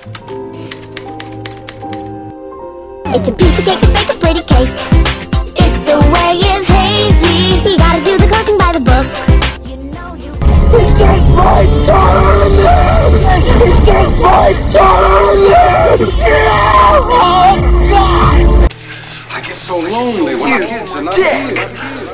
It's a piece of cake to bake a pretty cake. If the way is hazy, you gotta do the cooking by the book. You know you. It's my turn! It's my turn! Oh God! I get so lonely when my kids are not here.